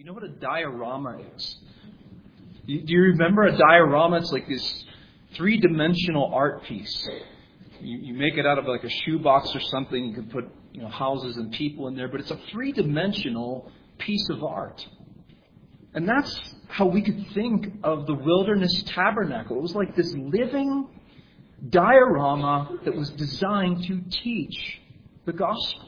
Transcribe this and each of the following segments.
You know what a diorama is? Do you remember a diorama? It's like this three-dimensional art piece. You make it out of like a shoebox or something. You can put houses and people in there, but it's a three-dimensional piece of art. And that's how we could think of the Wilderness Tabernacle. It was like this living diorama that was designed to teach the gospel.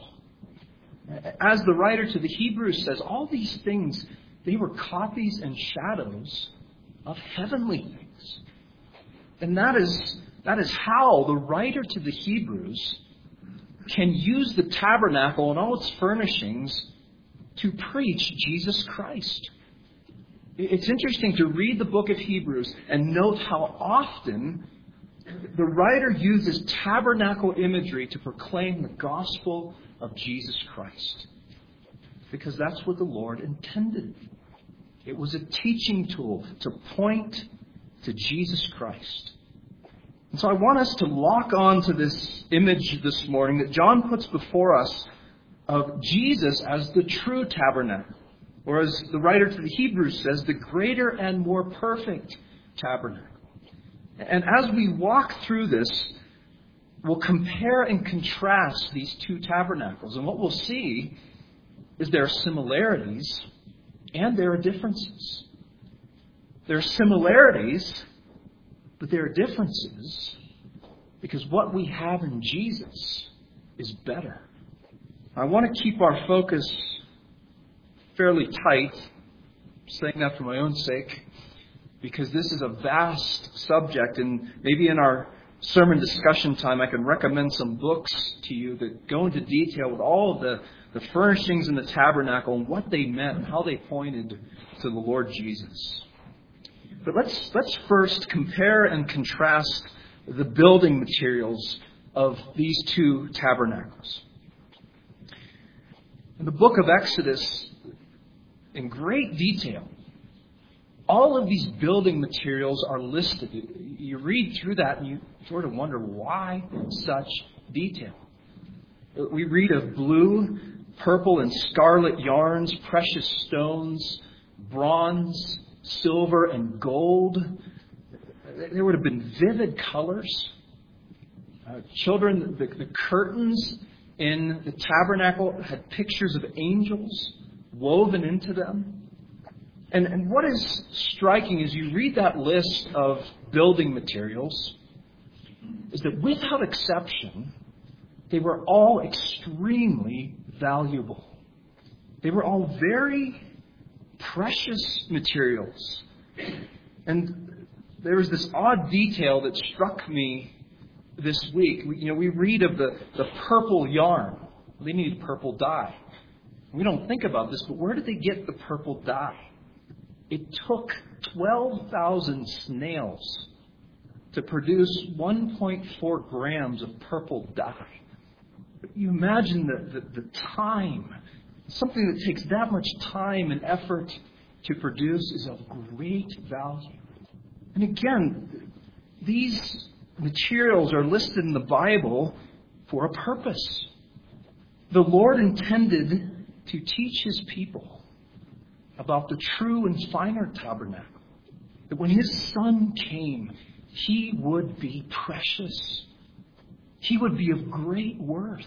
As the writer to the Hebrews says, all these things, they were copies and shadows of heavenly things. And that is how the writer to the Hebrews can use the tabernacle and all its furnishings to preach Jesus Christ. It's interesting to read the book of Hebrews and note how often the writer uses tabernacle imagery to proclaim the gospel of Jesus Christ. Because that's what the Lord intended. It was a teaching tool to point to Jesus Christ. And so I want us to lock on to this image this morning that John puts before us of Jesus as the true tabernacle. Or as the writer to the Hebrews says, the greater and more perfect tabernacle. And as we walk through this, we'll compare and contrast these two tabernacles. And what we'll see is there are similarities and there are differences. There are similarities, but there are differences because what we have in Jesus is better. I want to keep our focus fairly tight. I'm saying that for my own sake, because this is a vast subject, and maybe in our sermon discussion time I can recommend some books to you that go into detail with all of the furnishings in the tabernacle and what they meant and how they pointed to the Lord Jesus. But let's first compare and contrast the building materials of these two tabernacles. In the book of Exodus, in great detail, all of these building materials are listed. You read through that and you sort of wonder why such detail. We read of blue, purple, and scarlet yarns, precious stones, bronze, silver, and gold. There would have been vivid colors. Children, the curtains in the tabernacle had pictures of angels woven into them. And what is striking as you read that list of building materials is that without exception, they were all extremely valuable. They were all very precious materials. And there was this odd detail that struck me this week. We read of the purple yarn. They needed purple dye. We don't think about this, but where did they get the purple dye? It took 12,000 snails to produce 1.4 grams of purple dye. You imagine the time. Something that takes that much time and effort to produce is of great value. And again, these materials are listed in the Bible for a purpose. The Lord intended to teach His people about the true and finer tabernacle. That when His Son came, He would be precious. He would be of great worth.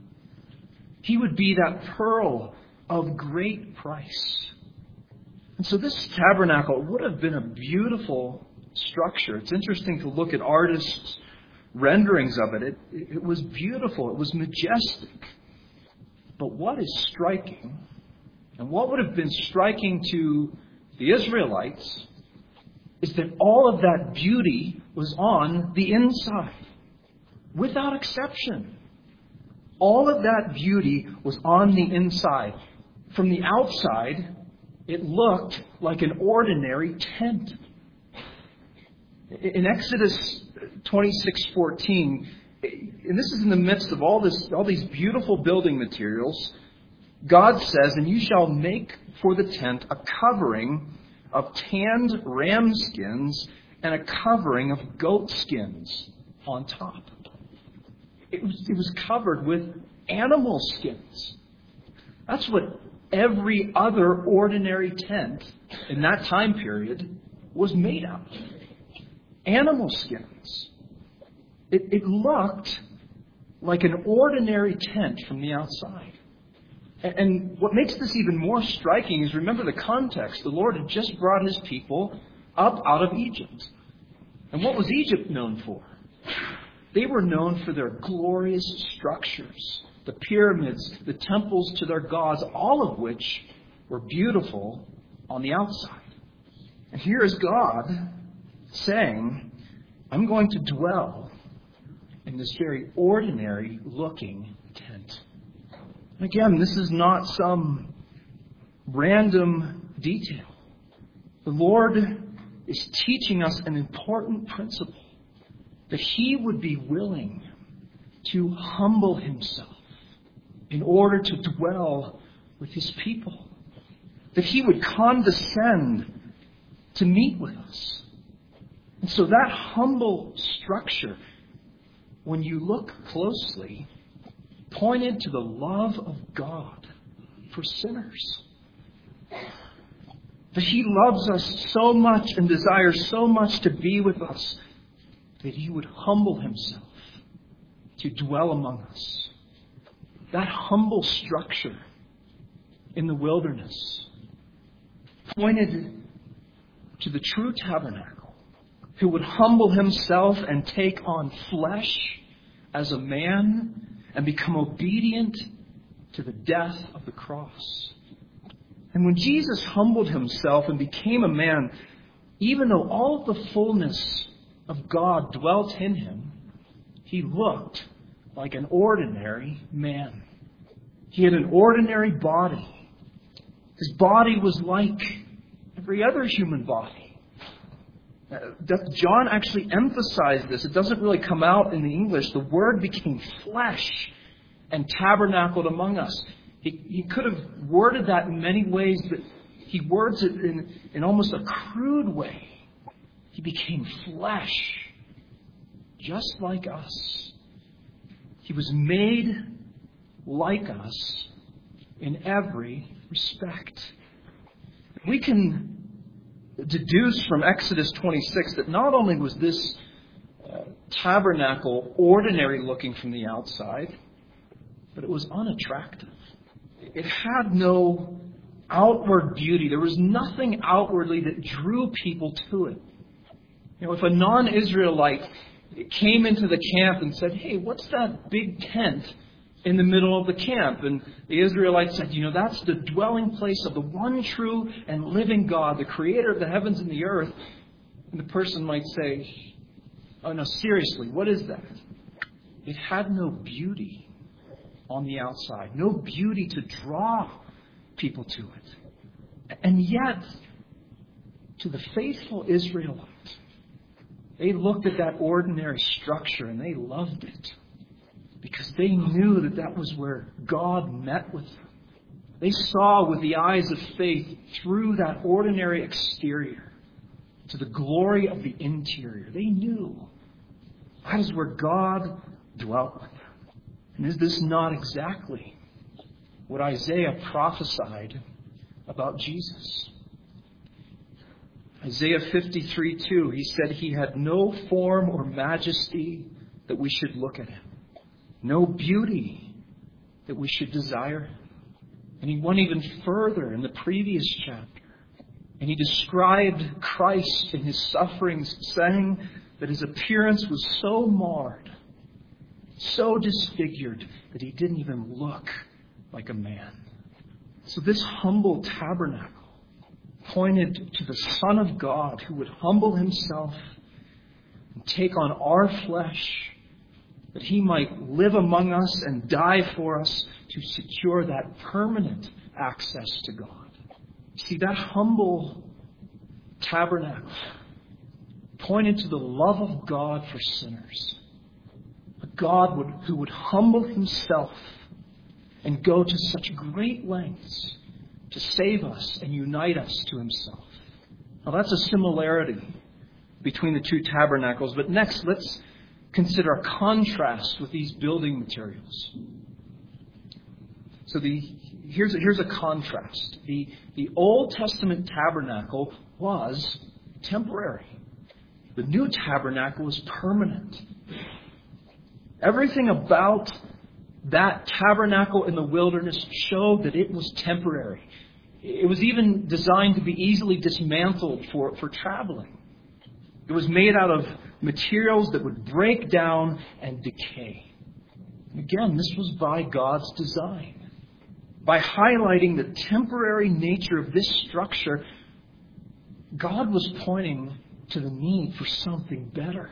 He would be that pearl of great price. And so this tabernacle would have been a beautiful structure. It's interesting to look at artists' renderings of it. It was beautiful. It was majestic. But what is striking, and what would have been striking to the Israelites, is that all of that beauty was on the inside. Without exception. All of that beauty was on the inside. From the outside, it looked like an ordinary tent. In Exodus 26:14, and this is in the midst of all these beautiful building materials, God says, "And you shall make for the tent a covering of tanned ram skins and a covering of goat skins on top." It was covered with animal skins. That's what every other ordinary tent in that time period was made out of. Animal skins. It looked like an ordinary tent from the outside. And what makes this even more striking is, remember the context. The Lord had just brought His people up out of Egypt. And what was Egypt known for? They were known for their glorious structures, the pyramids, the temples to their gods, all of which were beautiful on the outside. And here is God saying, I'm going to dwell in this very ordinary looking tent. And again, this is not some random detail. The Lord is teaching us an important principle, that He would be willing to humble Himself in order to dwell with His people. That He would condescend to meet with us. And so that humble structure, when you look closely, pointed to the love of God for sinners. That He loves us so much and desires so much to be with us that He would humble Himself to dwell among us. That humble structure in the wilderness pointed to the true tabernacle, who would humble Himself and take on flesh as a man and become obedient to the death of the cross. And when Jesus humbled Himself and became a man, even though all the fullness of God dwelt in Him, He looked like an ordinary man. He had an ordinary body. His body was like every other human body. John actually emphasized this. It doesn't really come out in the English. The Word became flesh and tabernacled among us. He could have worded that in many ways, but he words it in almost a crude way. He became flesh, just like us. He was made like us in every respect. We can deduce from Exodus 26 that not only was this tabernacle ordinary looking from the outside, but it was unattractive. It had no outward beauty. There was nothing outwardly that drew people to it. You know, if a non-Israelite came into the camp and said, "Hey, what's that big tent in the middle of the camp?" And the Israelites said, "That's the dwelling place of the one true and living God, the creator of the heavens and the earth." And the person might say, "Oh no, seriously, what is that?" It had no beauty on the outside, no beauty to draw people to it. And yet, to the faithful Israelite, they looked at that ordinary structure and they loved it because they knew that that was where God met with them. They saw with the eyes of faith through that ordinary exterior to the glory of the interior. They knew that is where God dwelt with them. And is this not exactly what Isaiah prophesied about Jesus? Isaiah 53:2, he said He had no form or majesty that we should look at Him, no beauty that we should desire Him. And he went even further in the previous chapter, and he described Christ in His sufferings, saying that His appearance was so marred, so disfigured, that He didn't even look like a man. So this humble tabernacle pointed to the Son of God who would humble Himself and take on our flesh, that He might live among us and die for us to secure that permanent access to God. See, that humble tabernacle pointed to the love of God for sinners. A God who would humble Himself and go to such great lengths to save us and unite us to Himself. Now that's a similarity between the two tabernacles. But next, let's consider a contrast with these building materials. So the Here's a contrast. The Old Testament tabernacle was temporary. The new tabernacle was permanent. Everything about that tabernacle in the wilderness showed that it was temporary. It was even designed to be easily dismantled for traveling. It was made out of materials that would break down and decay. Again, this was by God's design. By highlighting the temporary nature of this structure, God was pointing to the need for something better.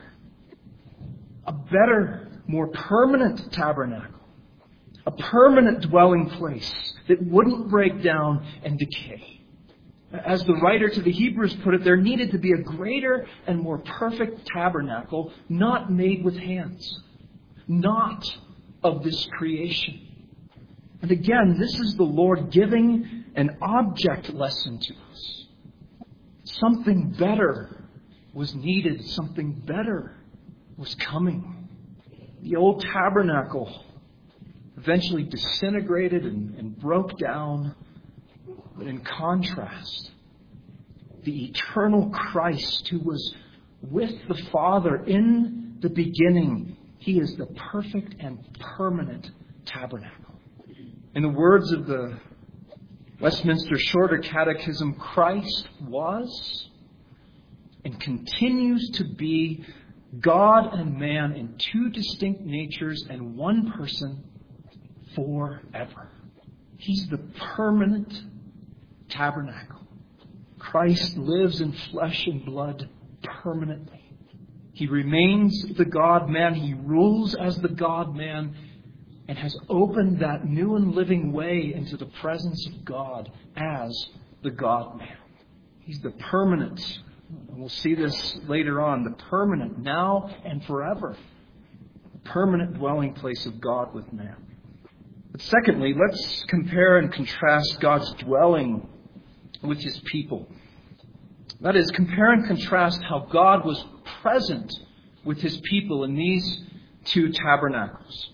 A better, more permanent tabernacle. A permanent dwelling place that wouldn't break down and decay. As the writer to the Hebrews put it, there needed to be a greater and more perfect tabernacle, not made with hands. Not of this creation. And again, this is the Lord giving an object lesson to us. Something better was needed. Something better was coming. The old tabernacle eventually disintegrated and broke down. But in contrast, the eternal Christ who was with the Father in the beginning, He is the perfect and permanent tabernacle. In the words of the Westminster Shorter Catechism, Christ was and continues to be God and man in two distinct natures and one person forever. He's the permanent tabernacle. Christ lives in flesh and blood permanently. He remains the God-man. He rules as the God-man and has opened that new and living way into the presence of God as the God-man. He's the permanent, and we'll see this later on, the permanent now and forever, the permanent dwelling place of God with man. But secondly, let's compare and contrast God's dwelling with His people. That is, compare and contrast how God was present with His people in these two tabernacles.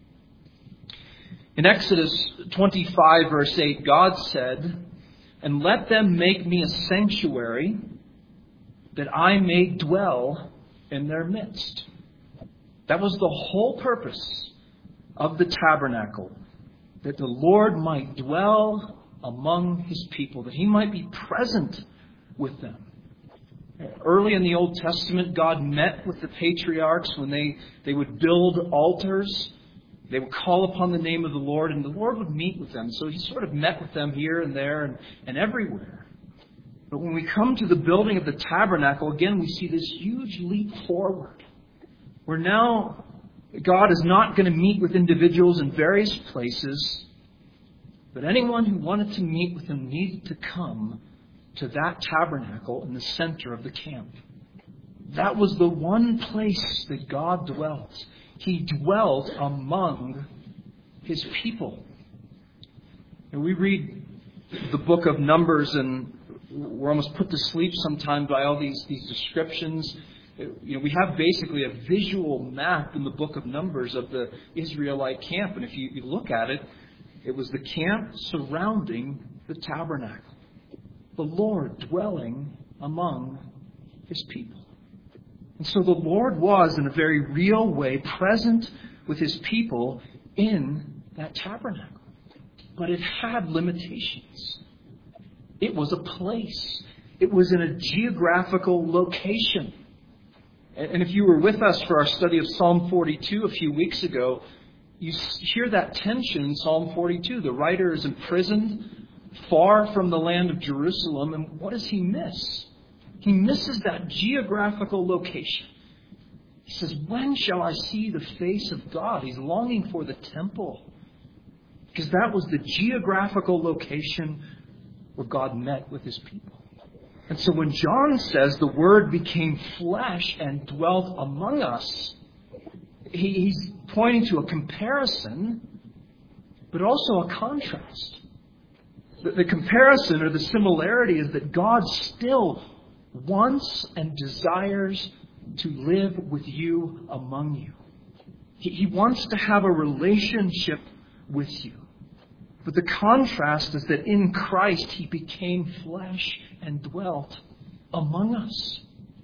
In Exodus 25, verse 8, God said, "And let them make me a sanctuary, that I may dwell in their midst." That was the whole purpose of the tabernacle, that the Lord might dwell among His people, that He might be present with them. Early in the Old Testament, God met with the patriarchs when they would build altars. They would call upon the name of the Lord, and the Lord would meet with them. So He sort of met with them here and there and everywhere. But when we come to the building of the tabernacle, again, we see this huge leap forward, where now God is not going to meet with individuals in various places, but anyone who wanted to meet with Him needed to come to that tabernacle in the center of the camp. That was the one place that God dwelt. He dwelled among His people. And we read the book of Numbers and we're almost put to sleep sometimes by all these descriptions. We have basically a visual map in the book of Numbers of the Israelite camp. And if you look at it, it was the camp surrounding the tabernacle. The Lord dwelling among His people. And so the Lord was, in a very real way, present with His people in that tabernacle. But it had limitations. It was a place. It was in a geographical location. And if you were with us for our study of Psalm 42 a few weeks ago, you hear that tension in Psalm 42. The writer is imprisoned far from the land of Jerusalem. And what does he miss? He misses that geographical location. He says, when shall I see the face of God? He's longing for the temple. Because that was the geographical location where God met with His people. And so when John says the Word became flesh and dwelt among us, he's pointing to a comparison, but also a contrast. The comparison or the similarity is that God still wants and desires to live with you, among you. He wants to have a relationship with you. But the contrast is that in Christ He became flesh and dwelt among us.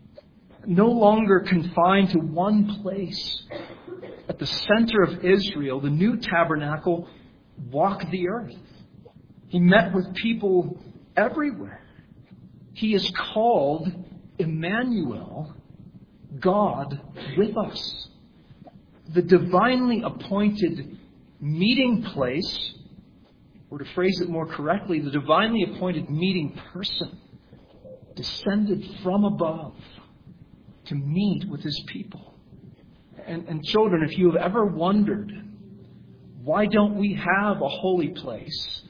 No longer confined to one place. At the center of Israel, the new tabernacle walked the earth. He met with people everywhere. He is called Emmanuel, God with us. The divinely appointed meeting place, or to phrase it more correctly, the divinely appointed meeting person descended from above to meet with His people. And children, if you have ever wondered, why don't we have a holy place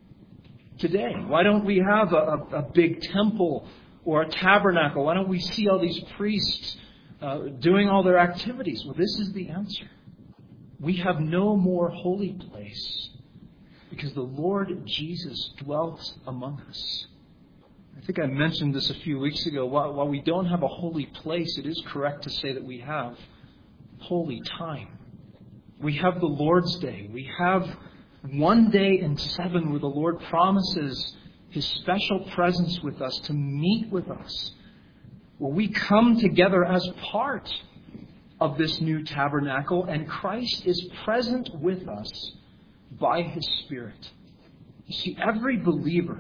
today? Why don't we have a big temple or a tabernacle? Why don't we see all these priests doing all their activities? Well, this is the answer. We have no more holy place because the Lord Jesus dwelt among us. I think I mentioned this a few weeks ago. While we don't have a holy place, it is correct to say that we have holy time. We have the Lord's Day. We have one day in 7 where the Lord promises His special presence with us to meet with us, where we come together as part of this new tabernacle, and Christ is present with us by His Spirit. You see, every believer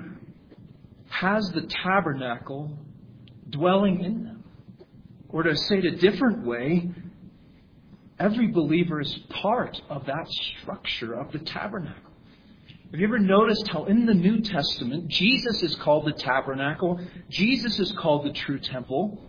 has the tabernacle dwelling in them. Or to say it a different way, every believer is part of that structure of the tabernacle. Have you ever noticed how in the New Testament, Jesus is called the tabernacle, Jesus is called the true temple,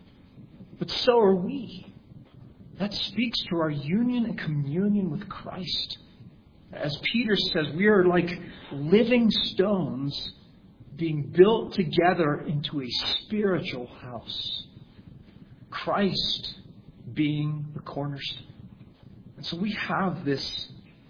but so are we. That speaks to our union and communion with Christ. As Peter says, we are like living stones being built together into a spiritual house. Christ being the cornerstone. And so we have this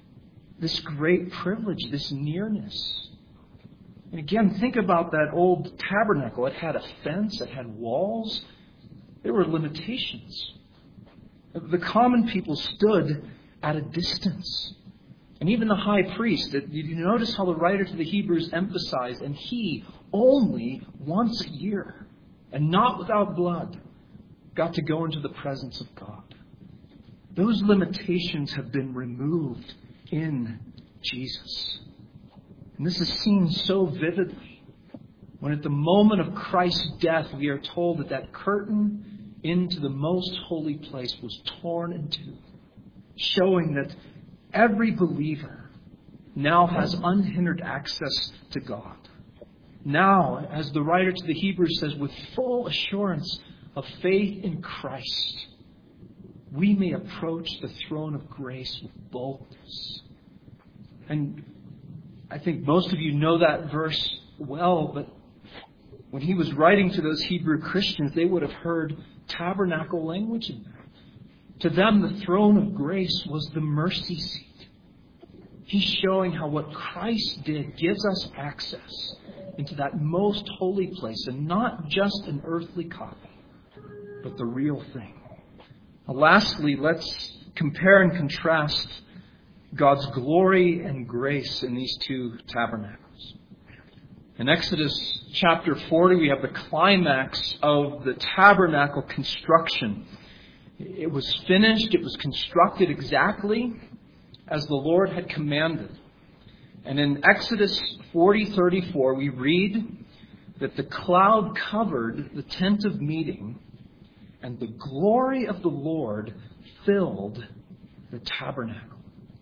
great privilege, this nearness. And again, think about that old tabernacle. It had a fence, it had walls. There were limitations. The common people stood at a distance. And even the high priest, did you notice how the writer to the Hebrews emphasized, and he only once a year, and not without blood, got to go into the presence of God. Those limitations have been removed in Jesus. And this is seen so vividly when at the moment of Christ's death we are told that curtain into the most holy place was torn in two, showing that every believer now has unhindered access to God. Now, as the writer to the Hebrews says, with full assurance of faith in Christ, we may approach the throne of grace with boldness. And I think most of you know that verse well, but when he was writing to those Hebrew Christians, they would have heard tabernacle language in there. To them, the throne of grace was the mercy seat. He's showing how what Christ did gives us access into that most holy place, and not just an earthly copy, but the real thing. Now, lastly, let's compare and contrast God's glory and grace in these two tabernacles. In Exodus chapter 40, we have the climax of the tabernacle construction. It was finished, it was constructed exactly as the Lord had commanded. And in Exodus 40:34, we read that the cloud covered the tent of meeting, and the glory of the Lord filled the tabernacle.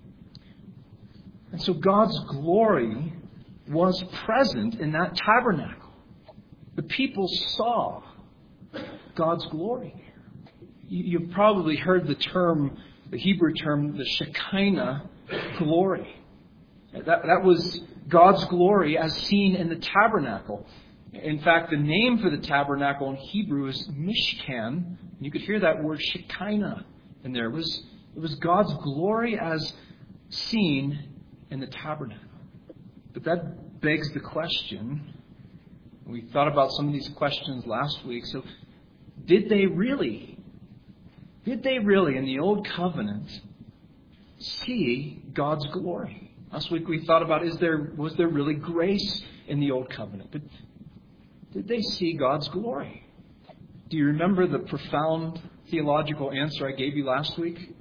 And so God's glory was present in that tabernacle. The people saw God's glory. You've probably heard the term, the Hebrew term, the Shekinah glory. That was God's glory as seen in the tabernacle. In fact, the name for the tabernacle in Hebrew is Mishkan. You could hear that word Shekinah in there. It was God's glory as seen in the tabernacle. But that begs the question. We thought about some of these questions last week. So, did they really in the Old Covenant see God's glory? Last week we thought about, was there really grace in the Old Covenant? But did they see God's glory? Do you remember the profound theological answer I gave you last week?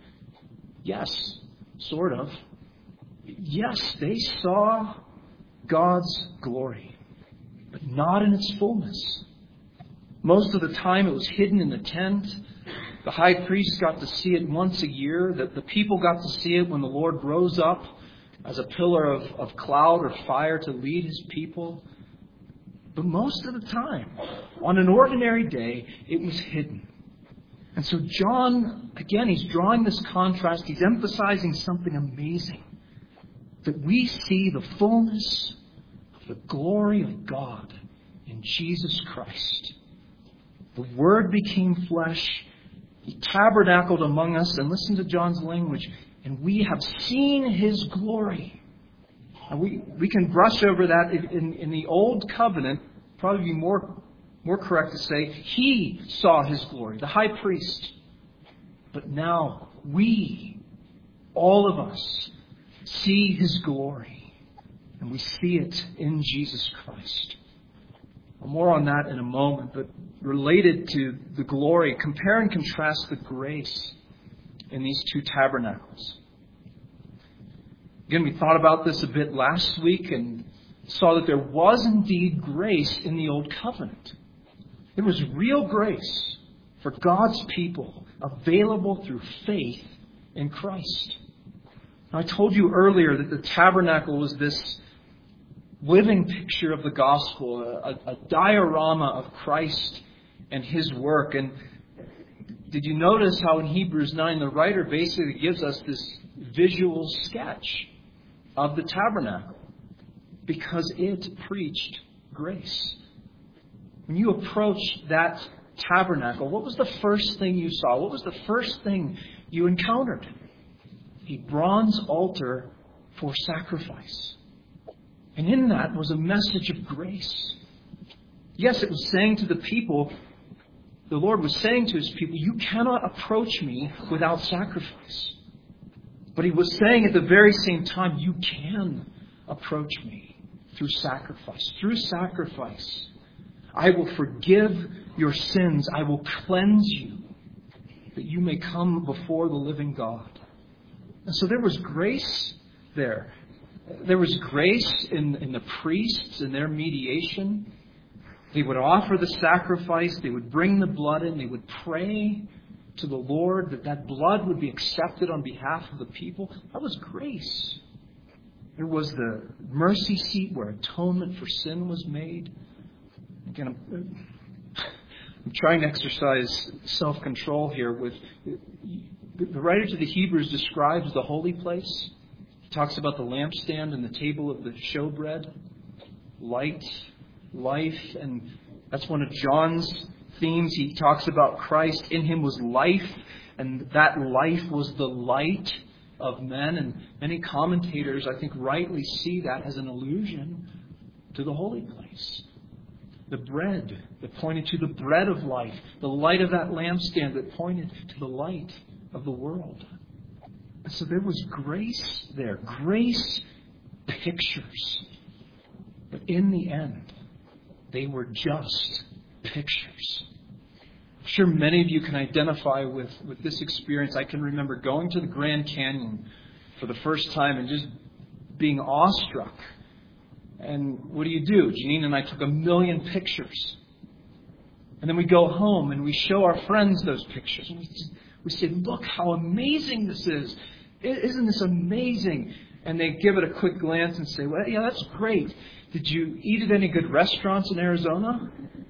Yes, sort of. Yes, they saw God's glory, but not in its fullness. Most of the time it was hidden in the tent. The high priest got to see it once a year. The people got to see it when the Lord rose up as a pillar of cloud or fire to lead His people. But most of the time, on an ordinary day, it was hidden. And so John, again, he's drawing this contrast. He's emphasizing something amazing. That we see the fullness of the glory of God in Jesus Christ. The Word became flesh. He tabernacled among us. And listen to John's language. And we have seen His glory. And we can brush over that in the Old Covenant. Probably be more correct to say He saw His glory, the high priest. But now we, all of us, see His glory. And we see it in Jesus Christ. Well, more on that in a moment, but related to the glory, compare and contrast the grace in these two tabernacles. Again, we thought about this a bit last week and saw that there was indeed grace in the Old Covenant. There was real grace for God's people available through faith in Christ. Now, I told you earlier that the tabernacle was this living picture of the gospel, a diorama of Christ and His work. And did you notice how in Hebrews 9 the writer basically gives us this visual sketch of the tabernacle? Because it preached grace. When you approached that tabernacle, what was the first thing you saw? What was the first thing you encountered? A bronze altar for sacrifice. And in that was a message of grace. Yes, it was saying to the people, the Lord was saying to His people, you cannot approach me without sacrifice. But He was saying at the very same time, you can approach me through sacrifice. Through sacrifice, I will forgive your sins. I will cleanse you, that you may come before the living God. And so there was grace there. There was grace in the priests and their mediation. They would offer the sacrifice. They would bring the blood in. They would pray to the Lord that blood would be accepted on behalf of the people. That was grace. There was the mercy seat where atonement for sin was made. Again, I'm trying to exercise self-control here. With the writer to the Hebrews describes the holy place. He talks about the lampstand and the table of the showbread, light, life, and that's one of John's themes. He talks about Christ. In Him was life, and that life was the light of men. And many commentators, I think, rightly see that as an allusion to the holy place. The bread that pointed to the bread of life. The light of that lampstand that pointed to the light of the world. And so there was grace there. Grace pictures. But in the end, they were just pictures. I'm sure many of you can identify with this experience. I can remember going to the Grand Canyon for the first time and just being awestruck. And what do? Janine and I took 1 million pictures. And then we go home and we show our friends those pictures. And we say, look how amazing this is. Isn't this amazing? And they give it a quick glance and say, well, yeah, that's great. Did you eat at any good restaurants in Arizona?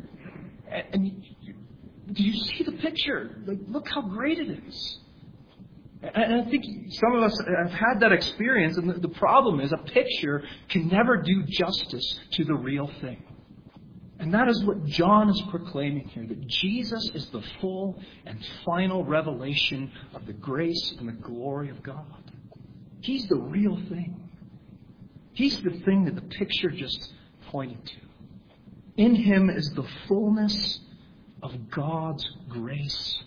And do you see the picture? Like, look how great it is. And I think some of us have had that experience, and the problem is a picture can never do justice to the real thing. And that is what John is proclaiming here, that Jesus is the full and final revelation of the grace and the glory of God. He's the real thing. He's the thing that the picture just pointed to. In Him is the fullness of God's grace.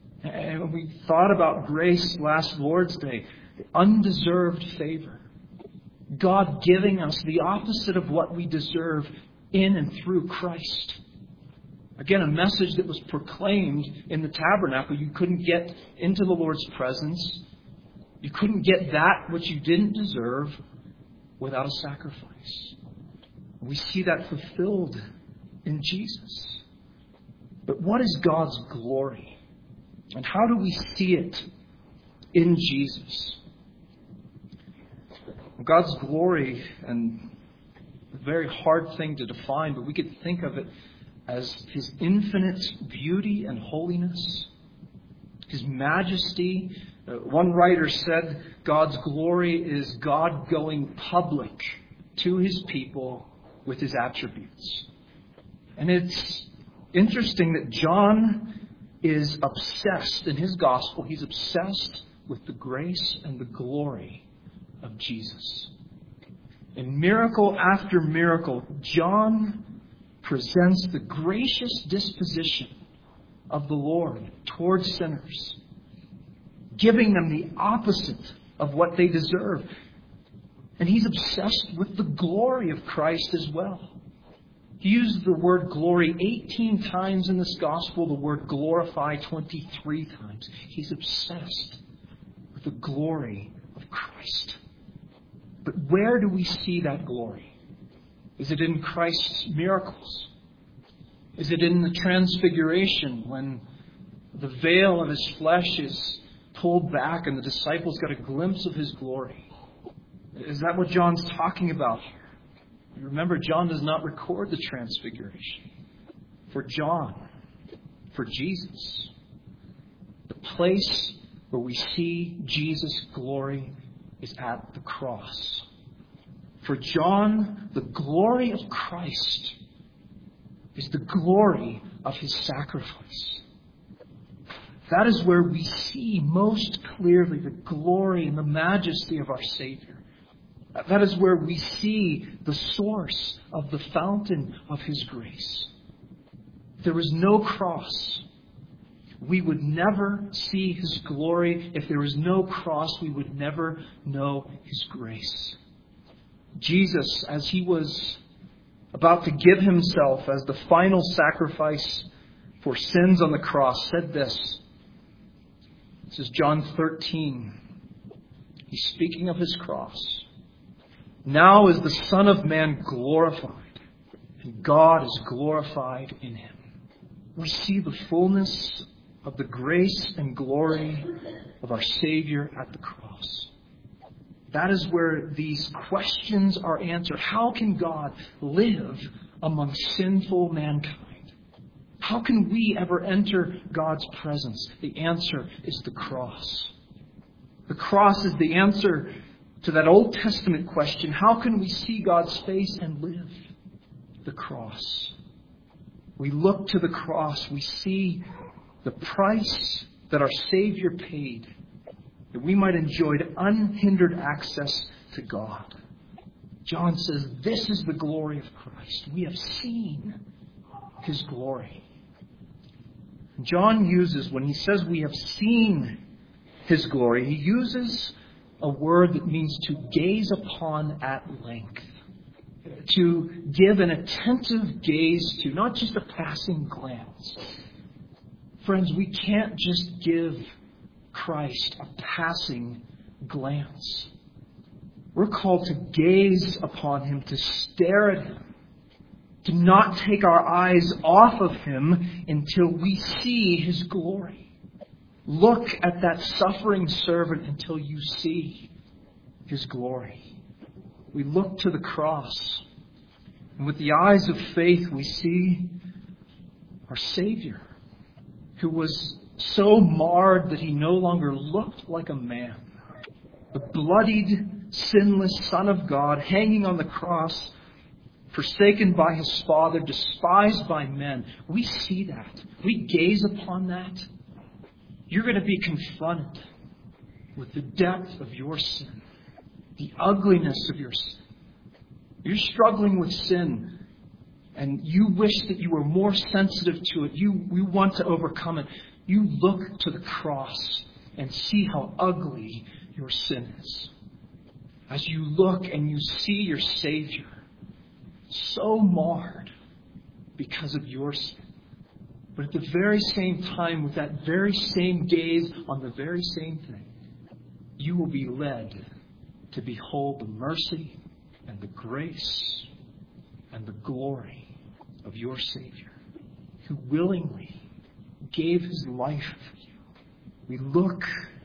And we thought about grace last Lord's Day, the undeserved favor. God giving us the opposite of what we deserve in and through Christ. Again, a message that was proclaimed in the tabernacle. You couldn't get into the Lord's presence. You couldn't get that which you didn't deserve without a sacrifice. We see that fulfilled in Jesus. But what is God's glory? And how do we see it in Jesus? God's glory, and a very hard thing to define, but we could think of it as His infinite beauty and holiness, His majesty. One writer said God's glory is God going public to His people with His attributes. And it's interesting that John is obsessed in his gospel. He's obsessed with the grace and the glory of Jesus. In miracle after miracle, John presents the gracious disposition of the Lord towards sinners, giving them the opposite of what they deserve. And he's obsessed with the glory of Christ as well. He uses the word glory 18 times in this gospel, the word glorify 23 times. He's obsessed with the glory of Christ. But where do we see that glory? Is it in Christ's miracles? Is it in the transfiguration when the veil of His flesh is pulled back and the disciples got a glimpse of His glory? Is that what John's talking about here? Remember, John does not record the transfiguration. For John, for Jesus, the place where we see Jesus' glory is at the cross. For John, the glory of Christ is the glory of His sacrifice. That is where we see most clearly the glory and the majesty of our Savior. That is where we see the source of the fountain of His grace. If there was no cross, we would never see His glory. If there was no cross, we would never know His grace. Jesus, as He was about to give Himself as the final sacrifice for sins on the cross, said this. This is John 13. He's speaking of His cross. Now is the Son of Man glorified, and God is glorified in Him. We see the fullness of the grace and glory of our Savior at the cross. That is where these questions are answered. How can God live among sinful mankind? How can we ever enter God's presence? The answer is the cross. The cross is the answer to that Old Testament question, how can we see God's face and live? The cross. We look to the cross. We see the price that our Savior paid, that we might enjoy unhindered access to God. John says, this is the glory of Christ. We have seen His glory. John uses, when he says we have seen His glory, he uses a word that means to gaze upon at length. To give an attentive gaze to, not just a passing glance. Friends, we can't just give Christ a passing glance. We're called to gaze upon Him, to stare at Him, to not take our eyes off of Him until we see His glory. Look at that suffering servant until you see His glory. We look to the cross, and with the eyes of faith we see our Savior, who was so marred that He no longer looked like a man. The bloodied, sinless Son of God hanging on the cross, forsaken by His Father, despised by men. We see that. We gaze upon that. You're going to be confronted with the depth of your sin, the ugliness of your sin. You're struggling with sin, and you wish that you were more sensitive to it. You want to overcome it. You look to the cross and see how ugly your sin is. as you look and you see your Savior so marred because of your sin. But at the very same time, with that very same gaze on the very same thing, you will be led to behold the mercy and the grace and the glory of your Savior, who willingly gave His life for you. We look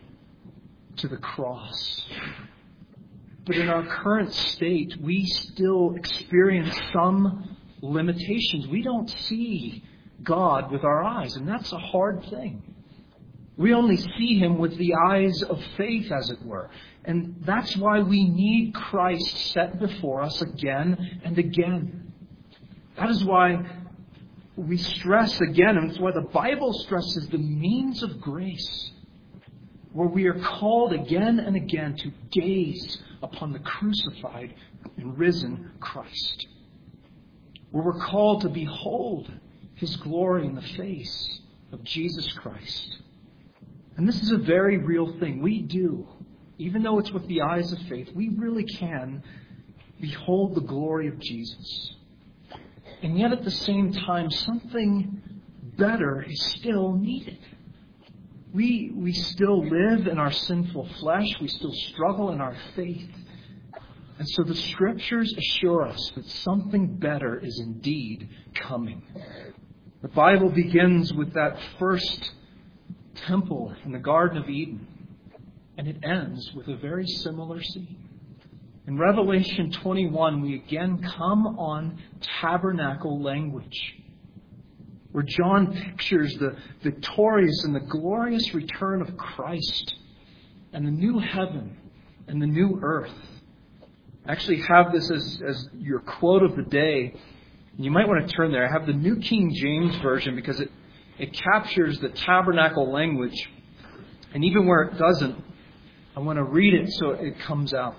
to the cross. But in our current state, we still experience some limitations. We don't see God with our eyes, and that's a hard thing. We only see Him with the eyes of faith, as it were. And that's why we need Christ set before us again and again. That is why we stress again, and it's why the Bible stresses the means of grace, where we are called again and again to gaze upon the crucified and risen Christ. Where we're called to behold His glory in the face of Jesus Christ. And this is a very real thing. We do. Even though it's with the eyes of faith, we really can behold the glory of Jesus. And yet at the same time, something better is still needed. We still live in our sinful flesh. We still struggle in our faith. And so the Scriptures assure us that something better is indeed coming. The Bible begins with that first temple in the Garden of Eden. And it ends with a very similar scene. In Revelation 21, we again come on tabernacle language, where John pictures the victorious and the glorious return of Christ and the new heaven and the new earth. I actually have this as your quote of the day. You might want to turn there. I have the New King James Version because it captures the tabernacle language. And even where it doesn't, I want to read it so it comes out.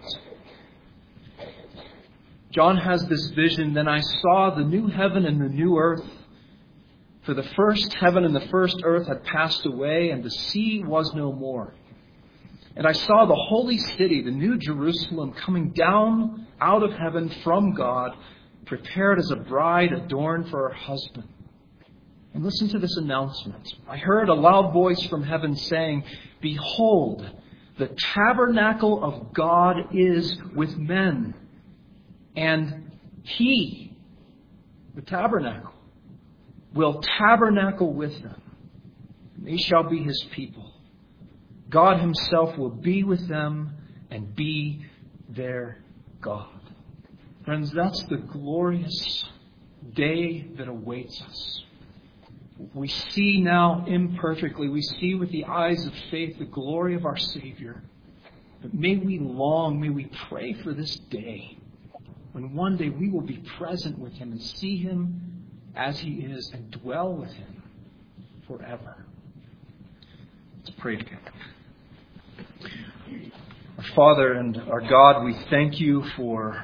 John has this vision. Then I saw the new heaven and the new earth. For the first heaven and the first earth had passed away, and the sea was no more. And I saw the holy city, the new Jerusalem, coming down out of heaven from God, prepared as a bride adorned for her husband. And listen to this announcement. I heard a loud voice from heaven saying, "Behold, the tabernacle of God is with men. And He, the tabernacle, will tabernacle with them. And they shall be His people. God Himself will be with them and be their God." Friends, that's the glorious day that awaits us. We see now imperfectly, we see with the eyes of faith the glory of our Savior. But may we long, may we pray for this day, when one day we will be present with Him and see Him as He is and dwell with Him forever. Let's pray together. Our Father and our God, we thank You for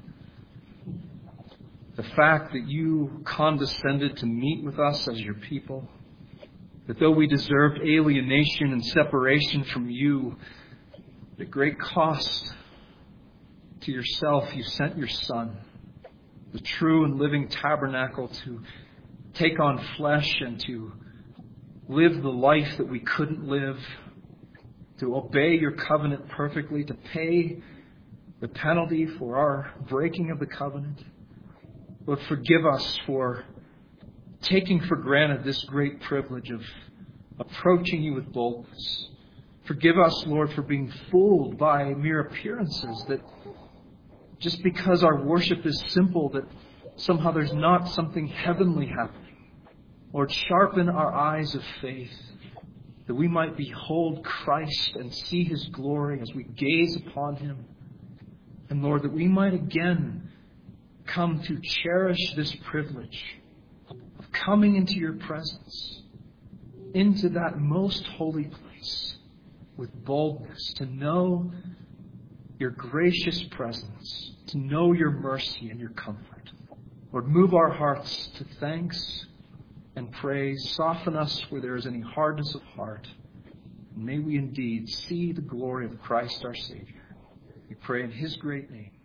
the fact that You condescended to meet with us as Your people. That though we deserved alienation and separation from You, at great cost to Yourself, You sent Your Son, the true and living tabernacle, to take on flesh and to live the life that we couldn't live, to obey Your covenant perfectly, to pay the penalty for our breaking of the covenant. Lord, forgive us for taking for granted this great privilege of approaching You with boldness. Forgive us, Lord, for being fooled by mere appearances, that just because our worship is simple, that somehow there's not something heavenly happening. Lord, sharpen our eyes of faith, that we might behold Christ and see His glory as we gaze upon Him. And Lord, that we might again come to cherish this privilege of coming into Your presence, into that most holy place, with boldness, to know Your gracious presence, to know Your mercy and Your comfort. Lord, move our hearts to thanks and praise. Soften us where there is any hardness of heart. And may we indeed see the glory of Christ our Savior. We pray in His great name.